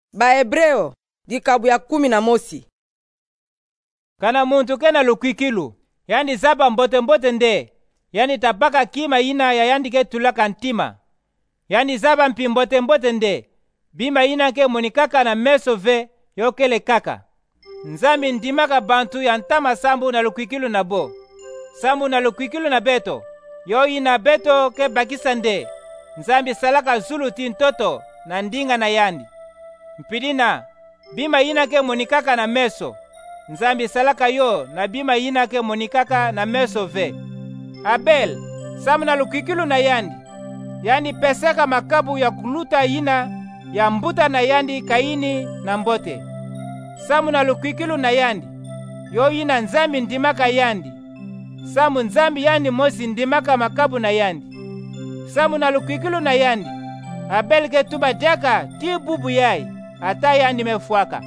Bahebreo dikabu ya 11. Kana muntu kena lukwikilu yani zaba mbote nde yani tabaka kima ina ya yandi ke tulaka ntima yani zaba mpi mbote nde bima ina ke monikaka na meso ve yokele kaka nzambi ndimaka bantu ya ntama sambu na lukwikilu na bo sambu na lukwikilu na beto yo ina beto ke bakisa nde nzambi salaka zulu ti ntoto na ndinga na yandi mpidina bima ina ke monikaka na meso nzambi salaka yo na bima ina ke monikaka na meso ve Abel samu na lukwikilu na yandi yani peseka makabu ya kuluta ina ya mbuta na yandi Kaini na mbote samu na lukwikilu na yandi yo ina nzambi ndimaka yandi samu nzambi yandi mosi ndimaka makabu na yandi samu na lukwikilu na yandi Abel ke tuba jaka ti bubu yai ata yandi mefuaka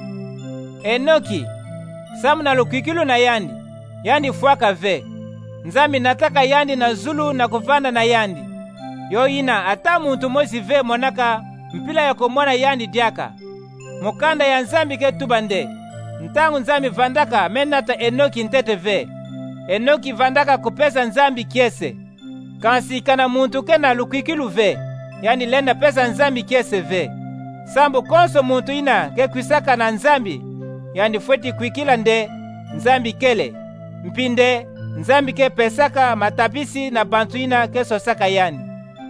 Enoki samu na lukwikilu na yandi fuaka ve nzambi nataka yandi na zulu na kuvanda na yandi yo ina ata muntu mosi ve monaka mpila ya komona yandi diaka mukanda ya nzambi ke tuba nde ntangu nzambi vandaka menata Enoki ntete ve Enoki vandaka kupesa nzambi kiese kansi kana muntu ke na lukwikilu ve yani lenda pesa nzambi kiese ve sambu konso muntu ina ke kwisaka na nzambi yani fweti kwikila nde nzambi kele mpinde nzambi ke pesaka matapisi na bantu ina ke sosaka yandi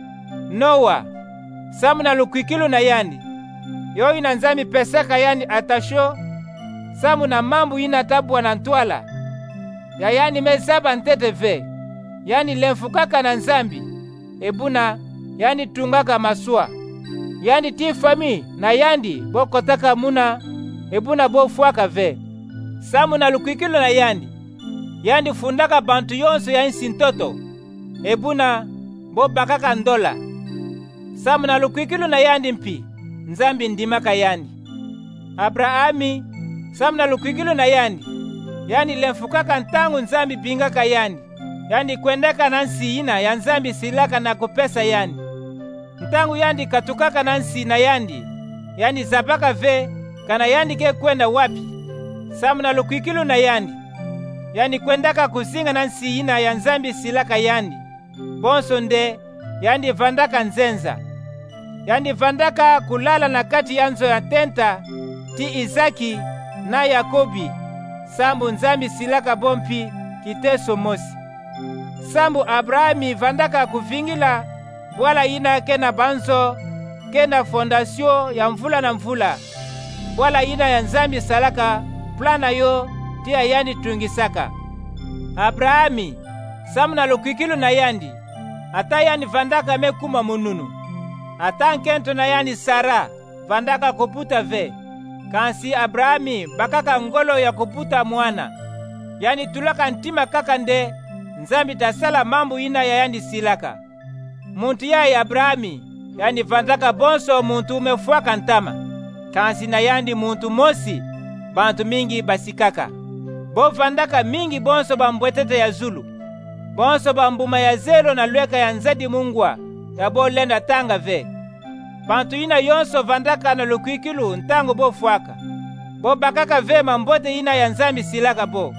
Noa samu na lukwikilu na yandi yo ina nzambi pesaka yandi atasho samu na mambu ina tabwa na ntwala ya yani mezaba ntete ve yani lemfukaka na nzambi ebuna yani tungaka masua yani ti fami na yandi bokotaka muna ebuna bofuaka ve samu na lukwikilu na yandi fundaka bantu yonso ya nsi ntoto ebuna bobakaka ndola samu na lukwikilu na yandi mpi nzambi ndimaka yandi Abrahami samu na lukwikilu na yani lemfukaka ntangu nzambi bingaka yani kwendeka na nsi ina ya nzambi silaka na kupesa ntangu yandi katukaka na nsi na yani zabaka ve kana yandi ke kwenda wapi samu na lukwikilu na yani kwendaka kuzinga na nsi ina ya nzambi silaka bonso nde yandi vandaka nzenza yani vandaka kulala na kati yanzo ya tenta ti Izaki na Yakobi sambu nzambi silaka bompi kiteso mosi sambu Abrahami vandaka kuvingila bwala ina kena banzo kena fondasio ya mvula na mvula bwala ina ya nzambi salaka plana yo tia yandi tungisaka Abrahami samu na lukwikilu na ata yandi vandaka mekuma mununu ata nkento na yandi Sara vandaka kuputa ve kansi Abrahami bakaka ngolo ya kuputa mwana yani tulaka ntima kaka nde nzambi tasala mambu ina ya yandi silaka muntu yai Abrahami yani vandaka bonso muntu umefuaka ntama kansi na yandi muntu mosi bantu mingi basikaka bo vandaka mingi bonso bambwetete ya zulu bonso bambuma ya zelo na lweka ya nzadi mungwa ya bo lenda tanga ve bantu ina yonso vandaka na lukwikilu ntango bo fuaka bo bakaka ve mambote ina ya nzambi silaka bo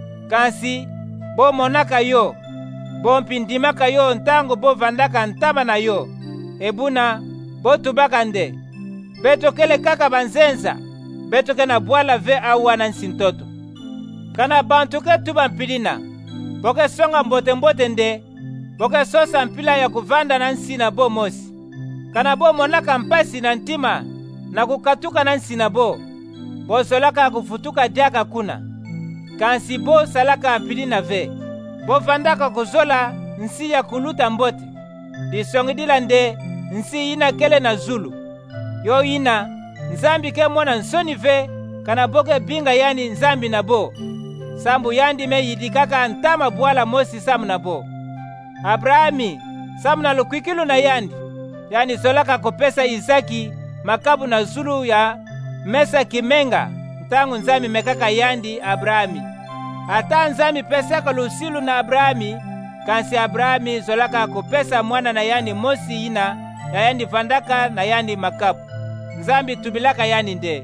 kansi bo monaka yo bo mpindimaka yo ntango bo vandaka ntaba na yo ebuna bo tubaka nde beto kele kaka banzenza beto kena bwala ve awa na nsintoto kana bantu ke tuba mpilina boke songa mbote nde boke sosa mpila ya kuvanda na nsi na bo mosi kana bo monaka mpasi na ntima na kukatuka na nsi na bo solaka kufutuka diaka kuna kansi bo salaka mpilina ve bo vandaka kuzola nsi ya kuluta mbote disongidila nde nsi ina kele na zulu yo ina nzambi ke mwana nsoni ve kana boke binga yani nzambi na bo sambu yandi me yidikaka ntama bwala mosi samu na bo Abrahami samu na lukwikilu na yani zolaka kopesa Izaki makabu na zulu ya mesa kimenga ntangu nzambi mekaka Abrahami ata nzambi pesaka lusilu na Abrahami kansi Abrahami zolaka kopesa mwana na mosi ina ya vandaka na makabu nzambi tubilaka yani nde.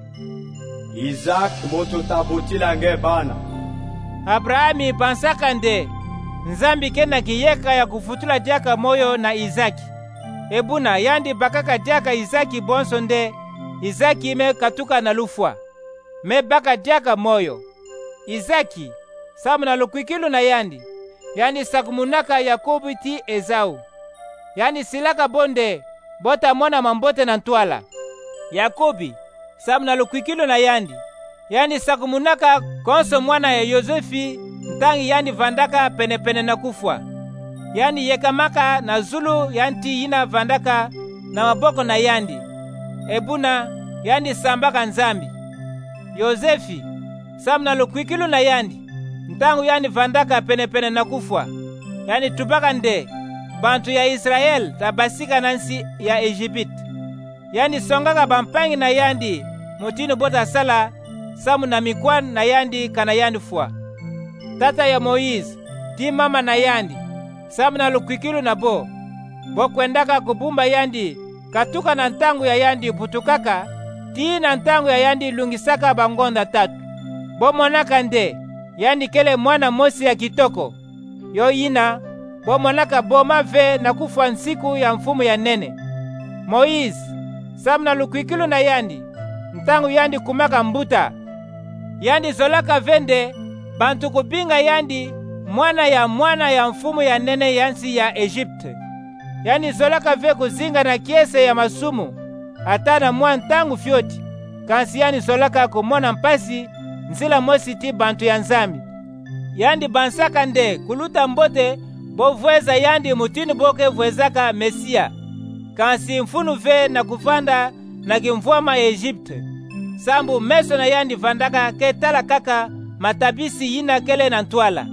Izaki moto tabotilange bana. Abrahami pansaka nde nzambi kena kiyeka ya kufutula diaka moyo na Izaki. Ebuna yandi bakaka diaka Izaki bonso nde Izaki me katuka na lufwa. Me baka diaka moyo. Izaki samu na lukwikilu na yandi sakumunaka Yakobu ti Ezau. Yani silaka bonde bota mona mambote na ntwala. Yakobi samu na lukwikilu na yandi sakumunaka konso mwana ya Yozefi ntangi yandi vandaka penepene na kufwa. Yani yekamaka na zulu yanti yina vandaka na maboko na yandi. Ebuna yandi sambaka nzambi. Yozefi samu na lukwikilu na ntangu yandi vandaka penepene na kufwa. Yani tubaka nde bantu ya Israel tabasika na nsi ya Ejibiti. Yani songaka bampangi na yandi mutinu bota sala samu na mikwan na yandi kana yandi fwa. Tata ya Moize ti mama na yandi samu na lukwikilu na bo kwendaka kubumba yandi katuka na ntangu ya yandi putukaka ti na ntangu ya yandi lungisaka bangonda tatu. Bo monaka nde yandi kele mwana mosi ya kitoko yo yina bo monaka boma ve na kufwa nsiku ya mfumu ya nene. Moize samu na lukwikilu na ntangu yandi kumaka mbuta yandi zolaka vende bantu kupinga yandi mwana ya mfumu ya nene yansi ya Egypte. Yani zolaka ve kuzinga na kiese ya masumu ata na mwa ntangu fyoti kansi yani zolaka kumona mpasi nzila mosi ti bantu ya nzambi. Yandi bansaka nde kuluta mbote bovweza yandi mutinu boke vwezaka Mesia kansi mfunu ve na kuvanda na kimvwama Egypte. Sambu meso na yandi vandaka ketala kaka matabisi yina kele na ntwala.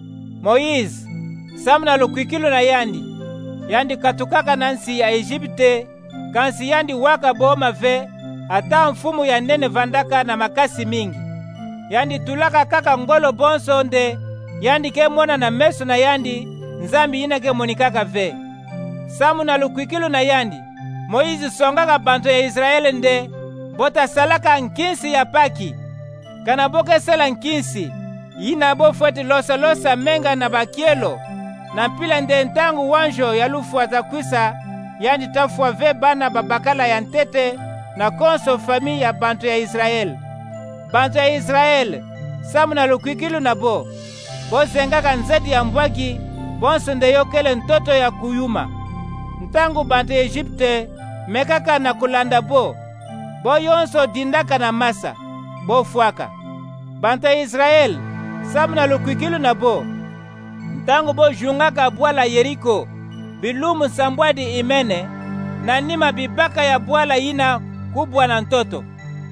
Moize samu na lukwikilu na yandi katukaka na nsi ya Egypte kansi yandi waka boma ve ata mfumu ya nene vandaka na makasi mingi. Yandi tulaka kaka ngolo bonso nde yandi ke mona na meso na nzambi yina ke monikaka ve. Samu na lukwikilu na Moize songaka bantu ya Israele nde bota salaka nkinsi ya paki kana boke sela nkinsi yina bo fweti losa menga na bakielo na pila nde ntangu wanjo ya lufu atakwisa yandi tafwa ve bana babakala ya ntete na konso fami ya bantu ya Israele. Bantu ya Israele samu na lukwikilu na bo zengaka nzeti ya mbwaki bonso nde yokele ntoto ya kuyuma. Ntangu bantu ya Egypte mekaka na kulanda bo yonso dindaka na masa bo fwaka. Bantu ya Israele samu na lukwikilu na bo ntangu bo jungaka bwala Yeriko bilumu sambwadi imene na nima bibaka ya bwala yina kubwa na ntoto.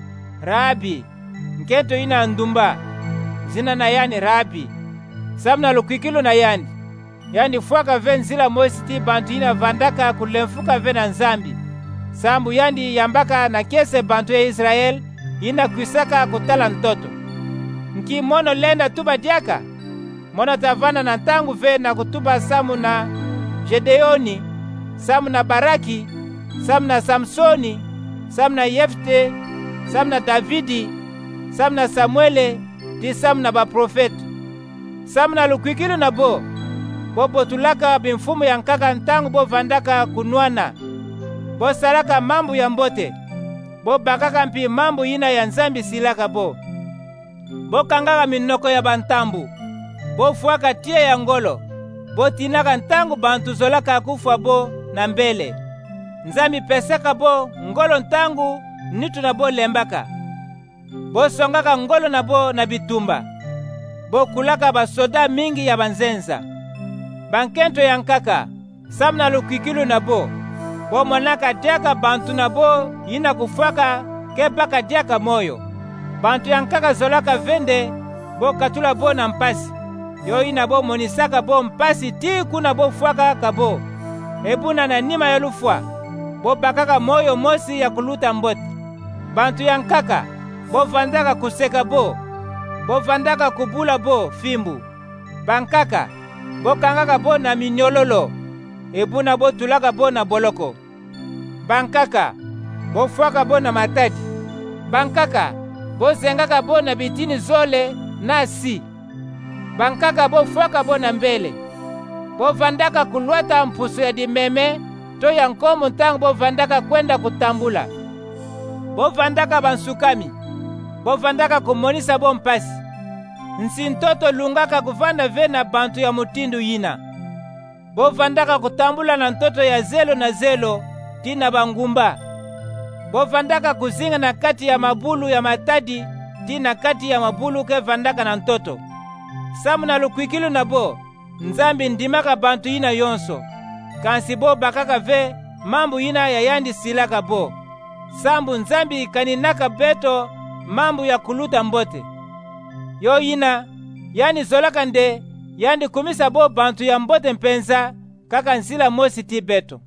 Rabi nketo yina ndumba zina na Rabi samu na lukwikilu na yandi fwaka ve nzila mosi ti bantu yina vandaka kulemfuka ve na nzambi. Sambu yandi yambaka na kese bantu ya Israel yina kwisaka kutala ntoto. Nki mono lenda tuba diaka mono tavana na ntangu ve na kutuba samu na Gedeoni, samu na Baraki, samu na Samsoni, samu na Yefte, samu na Davidi, samu na Samuele ti samu na baprofetu. Samu na lukwikilu na bo potulaka bimfumu ya nkaka ntangu bo vandaka kunwana. Bo salaka mambu ya mbote bakaka mpi mambu yina ya nzambi silaka bo kangaka minoko ya bantambu fwaka tie ya ngolo tinaka ntangu bantu zolaka kufwa bo na mbele. Nzambi pesaka bo ngolo ntangu nitu na bo lembaka songaka ngolo na bo na bitumba kulaka basoda mingi ya banzenza. Bankento ya nkaka samu na lukwikilu na bo monaka diaka bantu na bo yina kufwaka ke baka diaka moyo. Bantu ya nkaka zolaka vende katula bo na mpasi yo yina bo monisaka bo mpasi ti kuna bo fwaka kabo. Ebuna na nima ya lufwa bakaka moyo mosi ya kuluta mboti. Bantu ya nkaka vandaka kuseka bo vandaka kubula bo fimbu. Bankaka kangaka bo na minyololo ebuna tulaka bo na boloko. Bankaka bofwaka bo na matadi. Bankaka bozengaka bo na bitini zole na si. Bankaka bofwaka bo na mbele. Bovandaka kulwata mpusu ya dimeme to ya nkomo ntango bovandaka kwenda kutambula. Bovandaka bansukami. Bovandaka kumonisa bo mpasi. Nsintoto lungaka kuvanda ve na bantu ya mutindu yina. Bovandaka kutambula na ntoto ya zelo na zelo tina bangumba. Bovandaka kuzinga na kati ya mabulu ya matadi tina kati ya mabulu ke vandaka na ntoto. Samu na lukwikilu na bo, Nzambi ndimaka bantu yina yonso. Kansi bo bakaka ve mambu yina ya yandi silaka bo. Sambu Nzambi kaninaka beto mambu ya kuluta mbote. Yo yina, yani zolaka nde, yandi kumisa bo bantu ya mbote mpenza, kaka nsila mosi ti beto.